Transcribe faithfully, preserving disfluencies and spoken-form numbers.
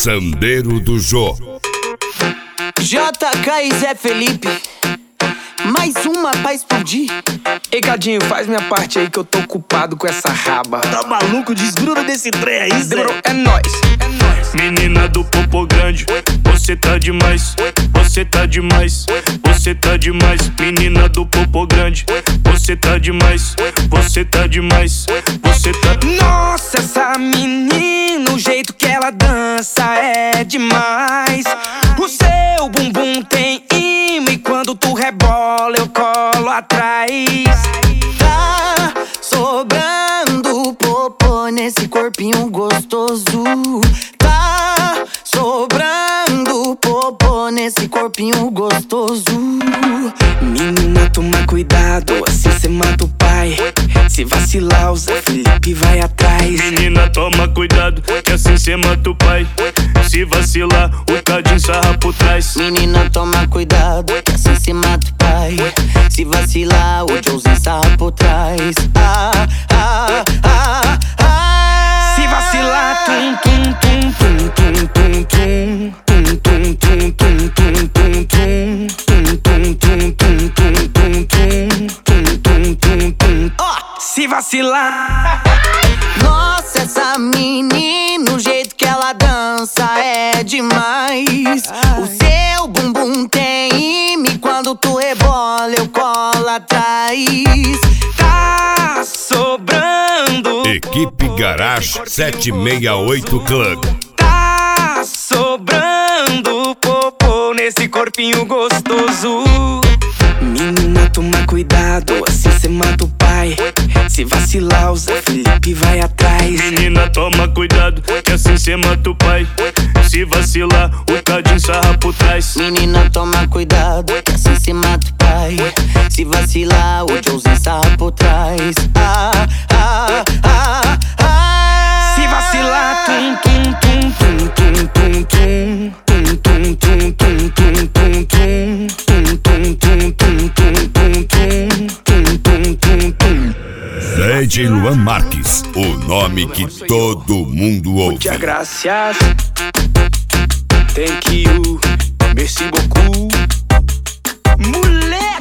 Sandeiro do Jô. J K e Zé Felipe, mais uma pra explodir. Ei, gadinho, faz minha parte aí que eu tô ocupado com essa raba. Tá maluco? Desgruda desse trem aí, Zé. Demorou, é nóis, é nóis. Menina do popô grande, você tá demais, você tá demais, você tá demais. Menina do popô grande, você tá demais, você tá demais, você tá... Nossa, essa menina, o jeito que ela dança é demais. O seu bumbum tem imã e quando tu rebola eu colo atrás. Tá sobrando popô nesse corpinho gostoso. Tá sobrando popô nesse corpinho gostoso. Menina, toma cuidado, assim cê mata o pai. Se vacilar, o Zé Felipe vai atrás. Menina, toma cuidado, que assim cê mata o pai. Se vacilar, o cadinho sarra por trás. Menina, toma cuidado, que assim cê mata o pai. Se vacilar, o Joãozinho sarra por trás. Ah, ah, ah, ah. Se vacilar, tum, tum, tum, tum, tum, tum, tum. Tum, tum, tum, tum, tum, tum, tum. Tum, tum, tum, tum, tum, tum, tum. Tum, tum, tum, tum. Ó, se vacilar. Nossa, essa menina, o jeito que ela dança é demais. O seu bumbum tem imã e quando tu rebola eu colo atrás. Tá sobrando. Equipe Garage sete seis oito Club. Tá sobrando popô nesse corpinho gostoso. Menina, toma cuidado, assim cê mata o pai. Se vacilar, o Zé Felipe vai atrás. Menina, toma cuidado, que assim cê mata o pai. Se vacilar, o cadinho sarra por trás. Menina, toma cuidado, que assim cê mata o pai. Se vacilar, o Joãozinho sarra por trás. Ah, ah, ah, ah. Se vacilar, tum, tum, tum, tum, tum, tum, tum. Tum, tum, tum, tum, tum, tum, tum. Tum, tum, tum, tum, tum, tum, tum. Tum, tum, tum, tum. D J Luan Marques, o nome que todo mundo ouve. Muchas gracias. Thank you. Merci beaucoup. Moleque.